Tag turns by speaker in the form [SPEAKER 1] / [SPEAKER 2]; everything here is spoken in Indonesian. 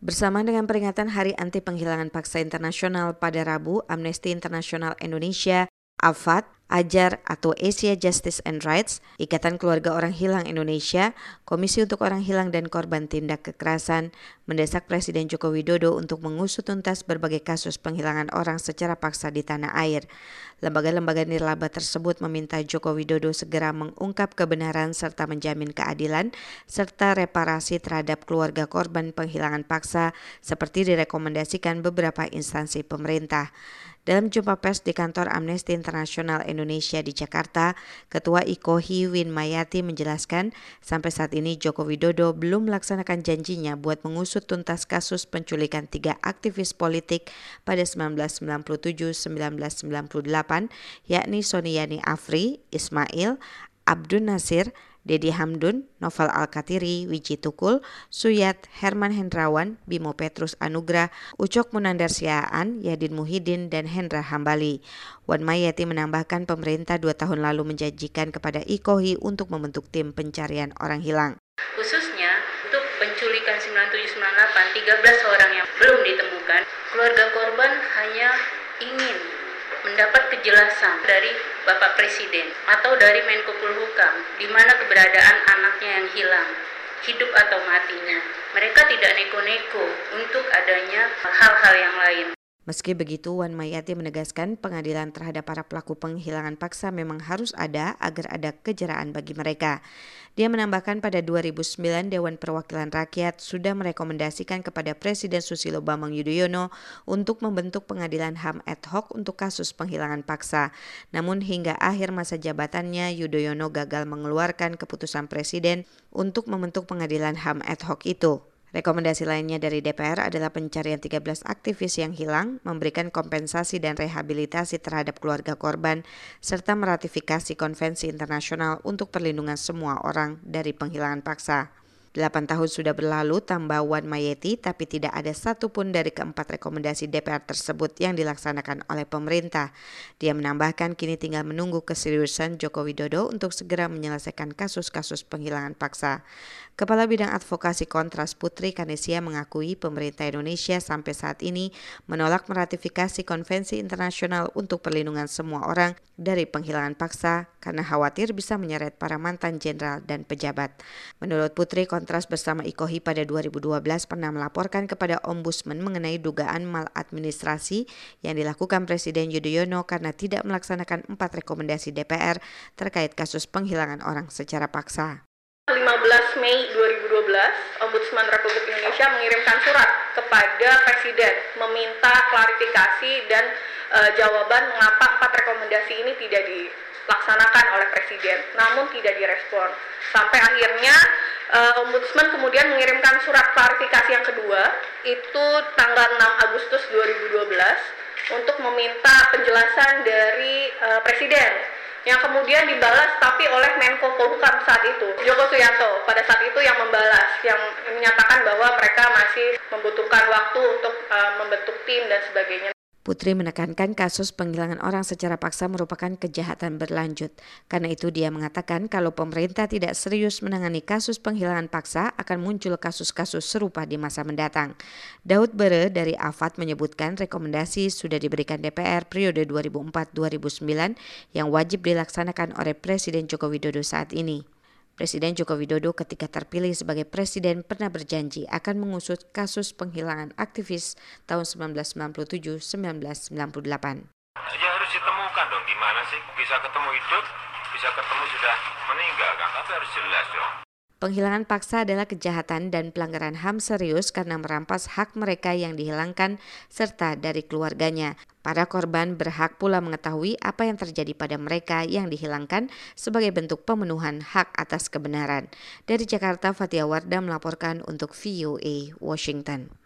[SPEAKER 1] Bersama dengan peringatan Hari Anti Penghilangan Paksa Internasional pada Rabu, Amnesty International Indonesia, AFAD, AJAR atau Asia Justice and Rights, Ikatan Keluarga Orang Hilang Indonesia, Komisi untuk Orang Hilang dan Korban Tindak Kekerasan, mendesak Presiden Joko Widodo untuk mengusut tuntas berbagai kasus penghilangan orang secara paksa di tanah air. Lembaga-lembaga nirlaba tersebut meminta Joko Widodo segera mengungkap kebenaran serta menjamin keadilan, serta reparasi terhadap keluarga korban penghilangan paksa seperti direkomendasikan beberapa instansi pemerintah. Dalam jumpa pers di kantor Amnesty International Indonesia di Jakarta, Ketua IKOHI Win Mayati menjelaskan sampai saat ini Joko Widodo belum melaksanakan janjinya buat mengusut tuntas kasus penculikan 3 aktivis politik pada 1997-1998, yakni Soniyani Afri, Ismail, Abdun Nasir, Dedi Hamdun, Novel Al-Katiri, Wiji Tukul, Suyat, Herman Hendrawan, Bimo Petrus Anugrah, Ucok Munandar Siaan, Yadin Muhyiddin, dan Hendra Hambali. Wan Mayati menambahkan pemerintah 2 tahun lalu menjanjikan kepada IKOHI untuk membentuk tim pencarian orang hilang.
[SPEAKER 2] Khususnya untuk penculikan 97-98, 13 orang yang belum ditemukan, keluarga korban hanya ingin mendapat kejelasan dari Bapak Presiden atau dari Menko Polhukam di mana keberadaan anaknya yang hilang, hidup atau matinya. Mereka tidak neko-neko untuk adanya hal-hal yang lain.
[SPEAKER 1] Meski begitu, Wan Mayati menegaskan pengadilan terhadap para pelaku penghilangan paksa memang harus ada agar ada kejeraan bagi mereka. Dia menambahkan pada 2009 Dewan Perwakilan Rakyat sudah merekomendasikan kepada Presiden Susilo Bambang Yudhoyono untuk membentuk pengadilan HAM ad hoc untuk kasus penghilangan paksa. Namun hingga akhir masa jabatannya, Yudhoyono gagal mengeluarkan keputusan Presiden untuk membentuk pengadilan HAM ad hoc itu. Rekomendasi lainnya dari DPR adalah pencarian 13 aktivis yang hilang, memberikan kompensasi dan rehabilitasi terhadap keluarga korban, serta meratifikasi konvensi internasional untuk perlindungan semua orang dari penghilangan paksa. 8 tahun sudah berlalu, tambah Wan Mayati, tapi tidak ada satupun dari keempat rekomendasi DPR tersebut yang dilaksanakan oleh pemerintah. Dia menambahkan kini tinggal menunggu keseriusan Joko Widodo untuk segera menyelesaikan kasus-kasus penghilangan paksa. Kepala Bidang Advokasi Kontras Putri Kanesia mengakui pemerintah Indonesia sampai saat ini menolak meratifikasi konvensi internasional untuk perlindungan semua orang dari penghilangan paksa karena khawatir bisa menyeret para mantan jenderal dan pejabat. Menurut Putri, Kontras bersama IKOHI pada 2012 pernah melaporkan kepada Ombudsman mengenai dugaan maladministrasi yang dilakukan Presiden Yudhoyono karena tidak melaksanakan 4 rekomendasi DPR terkait kasus penghilangan orang secara paksa.
[SPEAKER 3] 15 Mei 2012, Ombudsman Republik Indonesia mengirimkan surat kepada Presiden meminta klarifikasi dan jawaban mengapa 4 rekomendasi ini tidak dilaksanakan oleh Presiden, namun tidak direspon. Sampai akhirnya Ombudsman kemudian mengirimkan surat klarifikasi yang kedua, itu tanggal 6 Agustus 2012, untuk meminta penjelasan dari Presiden, yang kemudian dibalas tapi oleh Menko Polhukam saat itu, Joko Suyanto, pada saat itu yang membalas, yang menyatakan bahwa mereka masih membutuhkan waktu untuk membentuk tim dan sebagainya.
[SPEAKER 1] Putri menekankan kasus penghilangan orang secara paksa merupakan kejahatan berlanjut. Karena itu dia mengatakan kalau pemerintah tidak serius menangani kasus penghilangan paksa akan muncul kasus-kasus serupa di masa mendatang. Daud Bere dari AFAD menyebutkan rekomendasi sudah diberikan DPR periode 2004-2009 yang wajib dilaksanakan oleh Presiden Joko Widodo saat ini. Presiden Joko Widodo ketika terpilih sebagai presiden pernah berjanji akan mengusut kasus penghilangan aktivis tahun 1997-1998.
[SPEAKER 4] Ya harus ditemukan dong, gimana sih bisa ketemu hidup, bisa ketemu sudah meninggal kan, tapi harus jelas dong.
[SPEAKER 1] Penghilangan paksa adalah kejahatan dan pelanggaran HAM serius karena merampas hak mereka yang dihilangkan serta dari keluarganya. Para korban berhak pula mengetahui apa yang terjadi pada mereka yang dihilangkan sebagai bentuk pemenuhan hak atas kebenaran. Dari Jakarta, Fatia Wardah melaporkan untuk VOA Washington.